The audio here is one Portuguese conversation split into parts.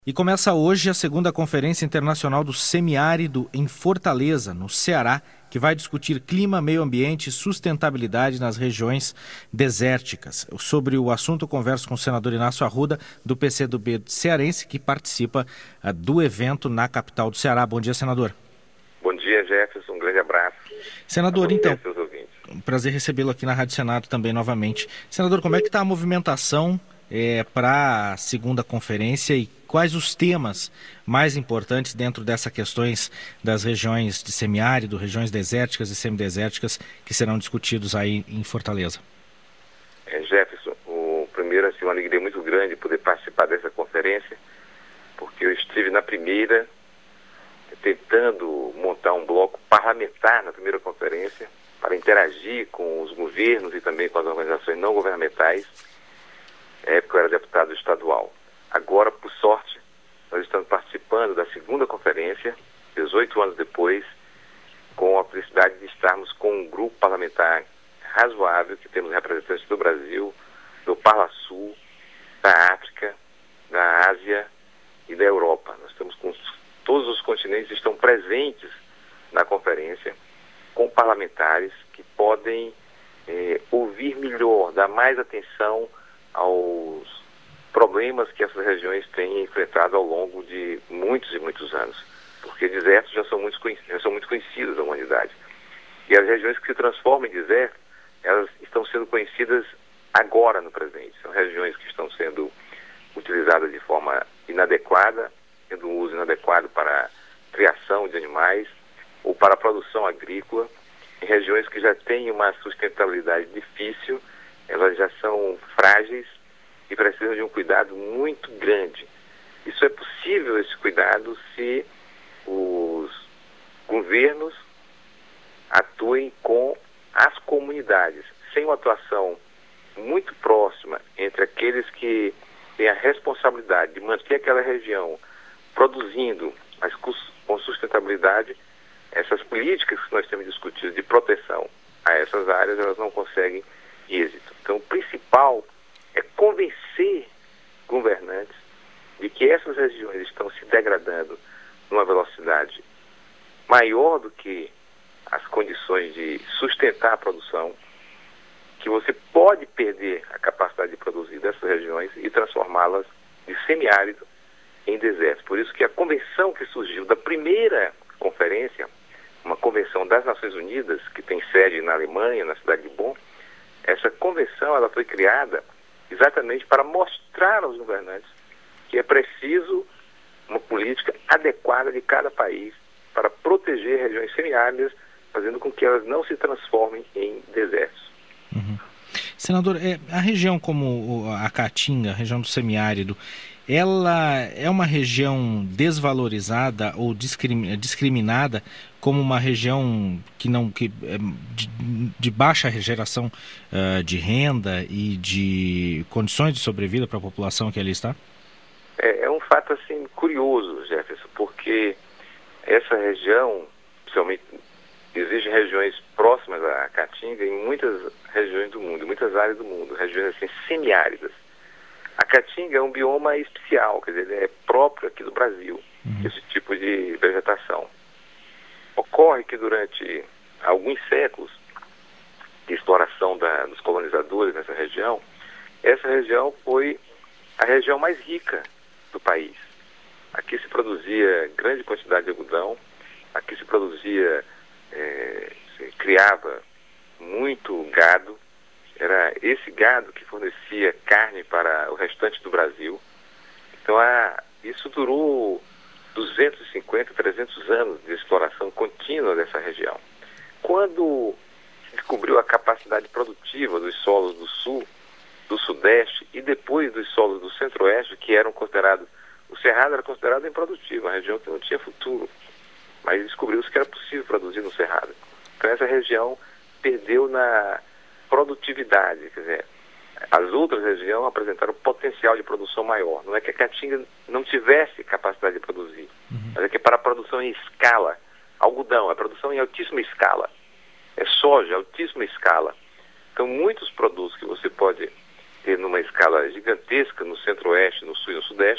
E começa hoje a segunda Conferência Internacional do Semiárido em Fortaleza, no Ceará, que vai discutir clima, meio ambiente e sustentabilidade nas regiões desérticas. Sobre o assunto, eu converso com o senador Inácio Arruda, do PCdoB cearense, que participa do evento na capital do Ceará. Bom dia, senador. Bom dia, Jefferson. Um grande abraço. Senador, então, seus ouvintes. Um prazer recebê-lo aqui na Rádio Senado também novamente. Senador, como é que está a movimentação para a segunda conferência e quais os temas mais importantes dentro dessas questões das regiões de semiárido, regiões desérticas e semidesérticas que serão discutidos aí em Fortaleza? Jefferson, primeiro, uma alegria muito grande poder participar dessa conferência, porque eu estive na primeira tentando montar um bloco parlamentar na primeira conferência para interagir com os governos e também com as organizações não governamentais. Na época eu era deputado estadual. Agora, por sorte, nós estamos participando da segunda conferência, 18 anos depois, com a felicidade de estarmos com um grupo parlamentar razoável, que temos representantes do Brasil, do Parla-Sul, da África, da Ásia e da Europa. Nós estamos com todos os continentes estão presentes na conferência, com parlamentares que podem ouvir melhor, dar mais atenção aos problemas que essas regiões têm enfrentado ao longo de muitos e muitos anos, porque desertos já são muito conhecidos da humanidade. E as regiões que se transformam em deserto, elas estão sendo conhecidas agora no presente. São regiões que estão sendo utilizadas de forma inadequada, tendo um uso inadequado para a criação de animais ou para a produção agrícola. Em regiões que já têm uma sustentabilidade difícil, elas já são frágeis e precisam de um cuidado muito grande. Isso é possível, esse cuidado, se os governos atuem com as comunidades, sem uma atuação muito próxima entre aqueles que têm a responsabilidade de manter aquela região produzindo, mas com sustentabilidade. Essas políticas que nós temos discutido de proteção a essas áreas, elas não conseguem êxito. Então, o principal é convencer governantes de que essas regiões estão se degradando numa velocidade maior do que as condições de sustentar a produção, que você pode perder a capacidade de produzir dessas regiões e transformá-las de semiárido em deserto. Por isso que a convenção que surgiu da primeira conferência, uma convenção das Nações Unidas, que tem sede na Alemanha, na cidade de Bonn, essa convenção ela foi criada exatamente para mostrar aos governantes que é preciso uma política adequada de cada país para proteger regiões semiáridas, fazendo com que elas não se transformem em desertos. Uhum. Senador, a região como a Caatinga, a região do semiárido, ela é uma região desvalorizada ou discriminada como uma região de baixa geração de renda e de condições de sobrevida para a população que ali está? É um fato assim curioso, Jefferson, porque essa região, principalmente, existe regiões próximas à Caatinga em muitas regiões do mundo, muitas áreas do mundo, regiões assim semiáridas. A Caatinga é um bioma especial, quer dizer, ele é próprio aqui do Brasil, esse tipo de vegetação. Ocorre que durante alguns séculos de exploração dos colonizadores nessa região, essa região foi a região mais rica do país. Aqui se produzia grande quantidade de algodão, aqui se produzia, se criava muito gado. Era esse gado que fornecia carne para o restante do Brasil. Então, isso durou 250, 300 anos de exploração contínua dessa região. Quando se descobriu a capacidade produtiva dos solos do sul, do sudeste e depois dos solos do centro-oeste, que eram considerados... O Cerrado era considerado improdutivo, uma região que não tinha futuro. Mas descobriu-se que era possível produzir no Cerrado. Então, essa região perdeu na produtividade, quer dizer, as outras regiões apresentaram potencial de produção maior. Não é que a Caatinga não tivesse capacidade de produzir, mas é que para a produção em escala, algodão, é produção em altíssima escala, é soja, altíssima escala. Então, muitos produtos que você pode ter numa escala gigantesca no centro-oeste, no sul e no sudeste,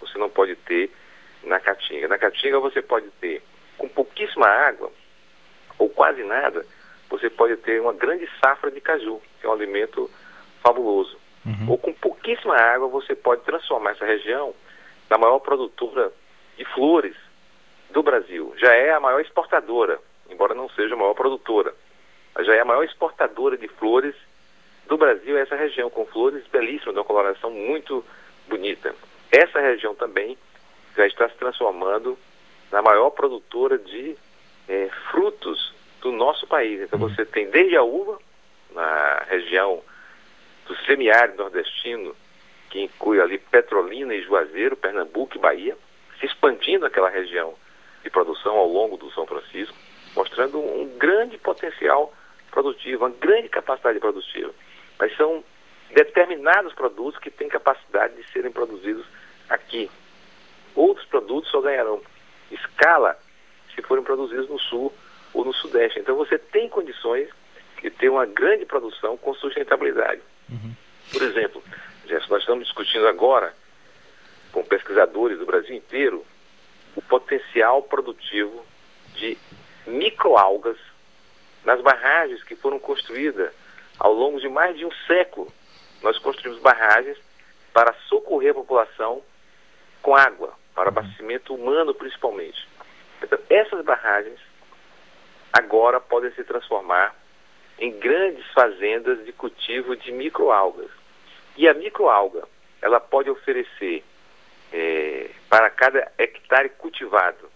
você não pode ter na Caatinga. Na Caatinga você pode ter, com pouquíssima água, ou quase nada, você pode ter uma grande safra de caju, que é um alimento fabuloso. Ou com pouquíssima água você pode transformar essa região na maior produtora de flores do Brasil. Já é a maior exportadora, embora não seja a maior produtora. Mas já é a maior exportadora de flores do Brasil, essa região, com flores belíssimas, de uma coloração muito bonita. Essa região também já está se transformando na maior produtora de frutos do nosso país. Então você tem desde a uva, na região do semiárido nordestino, que inclui ali Petrolina e Juazeiro, Pernambuco e Bahia, se expandindo aquela região de produção ao longo do São Francisco, mostrando um grande potencial produtivo, uma grande capacidade produtiva. Mas são determinados produtos que têm capacidade de serem produzidos aqui. Outros produtos só ganharão escala se forem produzidos no sul ou no sudeste. Então você tem condições de ter uma grande produção com sustentabilidade. Por exemplo, Gerson, nós estamos discutindo agora com pesquisadores do Brasil inteiro o potencial produtivo de microalgas nas barragens que foram construídas ao longo de mais de um século. Nós construímos barragens para socorrer a população com água, para abastecimento humano principalmente. Então, essas barragens agora podem se transformar em grandes fazendas de cultivo de microalgas. E a microalga, ela pode oferecer para cada hectare cultivado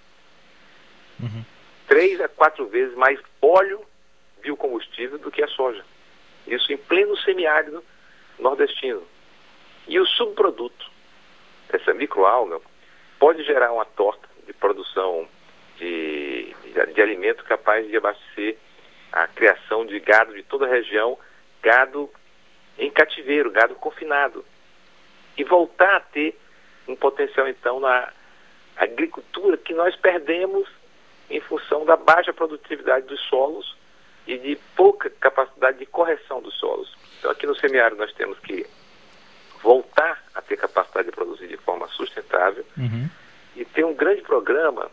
3 a 4 vezes mais óleo biocombustível do que a soja. Isso em pleno semiárido nordestino. E o subproduto dessa microalga pode gerar uma torta de produção de alimento capaz de abastecer a criação de gado de toda a região, gado em cativeiro, gado confinado. E voltar a ter um potencial, então, na agricultura que nós perdemos em função da baixa produtividade dos solos e de pouca capacidade de correção dos solos. Então, aqui no semiárido nós temos que voltar a ter capacidade de produzir de forma sustentável e ter um grande programa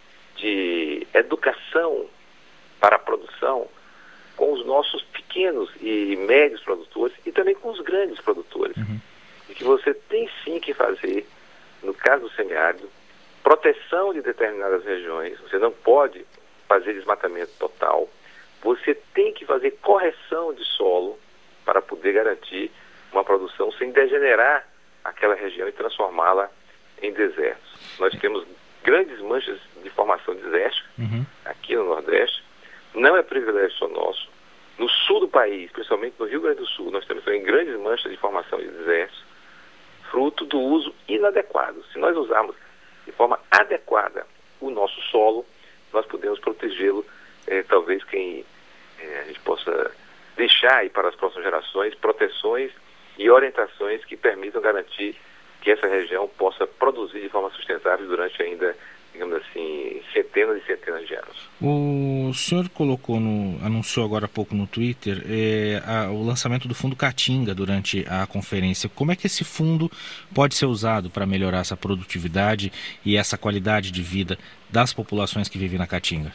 de educação para a produção com os nossos pequenos e médios produtores e também com os grandes produtores. E que você tem sim que fazer, no caso do semiárido, proteção de determinadas regiões. Você não pode fazer desmatamento total. Você tem que fazer correção de solo para poder garantir uma produção sem degenerar aquela região e transformá-la em desertos. Nós temos grandes manchas de formação desértica aqui no Nordeste. Não é privilégio só nosso. No sul do país, principalmente no Rio Grande do Sul, nós temos também grandes manchas de formação de desertos, fruto do uso inadequado. Se nós usarmos de forma adequada o nosso solo, nós podemos protegê-lo, talvez a gente possa deixar aí para as próximas gerações proteções e orientações que permitam garantir que essa região possa produzir de forma sustentável durante ainda, digamos assim, centenas e centenas de anos. O senhor anunciou agora há pouco no Twitter o lançamento do Fundo Caatinga durante a conferência. Como é que esse fundo pode ser usado para melhorar essa produtividade e essa qualidade de vida das populações que vivem na Caatinga?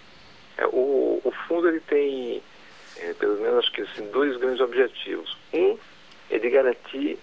O fundo ele tem, pelo menos acho que assim, 2 grandes objetivos. Um é de garantir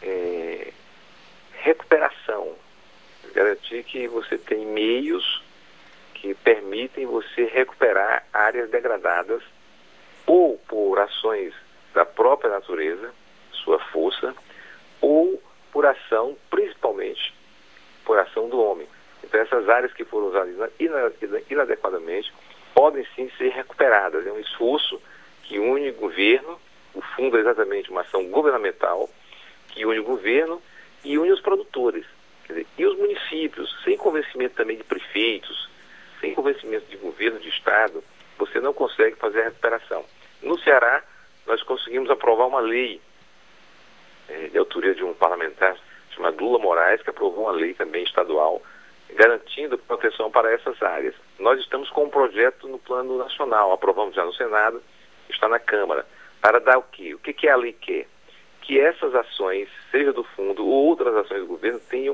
recuperação, garantir que você tem meios que permitem você recuperar áreas degradadas ou por ações da própria natureza, sua força, ou por ação, principalmente por ação do homem. Então essas áreas que foram usadas inadequadamente podem sim ser recuperadas. É um esforço que une o governo, o fundo é exatamente uma ação governamental que une o governo e une os produtores. Quer dizer, e os municípios, sem convencimento também de prefeitos, sem convencimento de governo, de estado, você não consegue fazer a recuperação. No Ceará, nós conseguimos aprovar uma lei de autoria de um parlamentar chamado Lula Moraes, que aprovou uma lei também estadual, garantindo proteção para essas áreas. Nós estamos com um projeto no plano nacional, aprovamos já no Senado, está na Câmara, para dar o quê? O que a lei quer? Que essas ações, seja do fundo ou outras ações do governo, tenham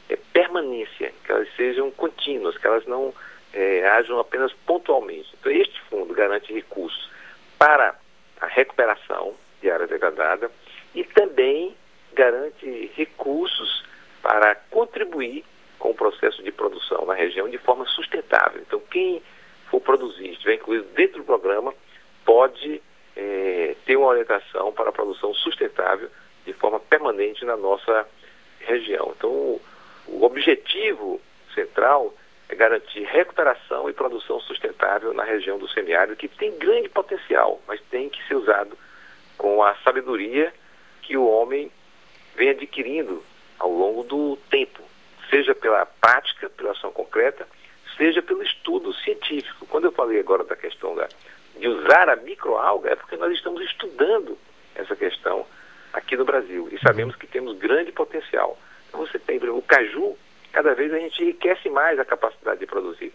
permanência, que elas sejam contínuas, que elas não ajam apenas pontualmente. Então, este fundo garante recursos para a recuperação de área degradada e também garante recursos para contribuir com o processo de produção na região de forma sustentável. Então, quem for produzir, estiver incluído dentro do programa, pode ter uma orientação para a produção sustentável de forma permanente na nossa região. Então, o objetivo central é garantir recuperação e produção sustentável na região do semiárido, que tem grande potencial, mas tem que ser usado com a sabedoria que o homem vem adquirindo ao longo do tempo, seja pela prática, pela ação concreta, seja pelo estudo científico. Quando eu falei agora da questão de usar a microalga, é porque nós estamos estudando essa questão aqui no Brasil e sabemos que temos grande potencial. Então você tem, por exemplo, o caju, cada vez a gente enriquece mais a capacidade de produzir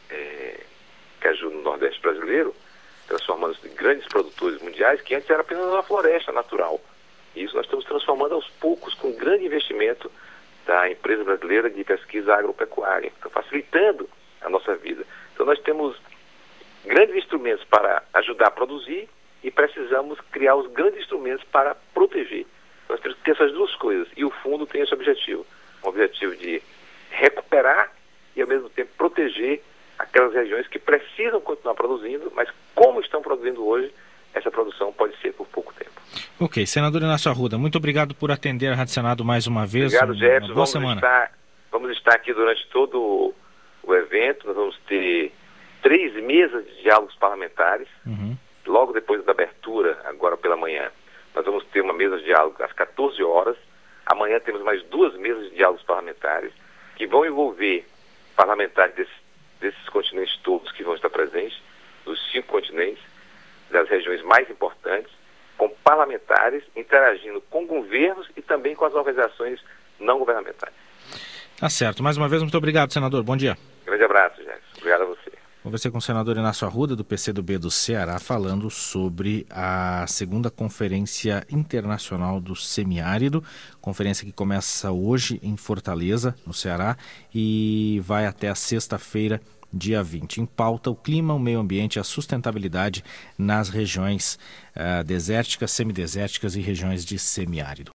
caju no Nordeste brasileiro, transformando-se em grandes produtores mundiais, que antes era apenas uma floresta natural. E isso nós estamos transformando aos poucos com grande investimento da empresa brasileira de pesquisa agropecuária, então facilitando a nossa vida. Então nós temos grandes instrumentos para ajudar a produzir e precisamos criar os grandes instrumentos para proteger. Nós temos que ter essas duas coisas e o fundo tem esse objetivo, um objetivo de recuperar e ao mesmo tempo proteger aquelas regiões que precisam continuar produzindo, mas como estão produzindo hoje, essa produção pode ser por pouco tempo. Ok, senador Inácio Arruda, muito obrigado por atender a Rádio Senado mais uma vez. Obrigado, Jefferson. Boa semana. Vamos estar aqui durante todo o evento, nós vamos ter 3 mesas de diálogos parlamentares, logo depois da abertura, agora pela manhã. Nós vamos ter uma mesa de diálogo às 14 horas, amanhã temos mais 2 mesas de diálogos parlamentares, que vão envolver parlamentares desses continentes todos que vão estar presentes, dos 5 continentes, das regiões mais importantes, com parlamentares interagindo com governos e também com as organizações não governamentais. Tá certo. Mais uma vez, muito obrigado, senador. Bom dia. Grande abraço, Jefferson. Obrigado a você. Conversei com o senador Inácio Arruda, do PCdoB do Ceará, falando sobre a segunda Conferência Internacional do Semiárido, conferência que começa hoje em Fortaleza, no Ceará, e vai até a sexta-feira, dia 20. Em pauta, o clima, o meio ambiente e a sustentabilidade nas regiões desérticas, semidesérticas e regiões de semiárido.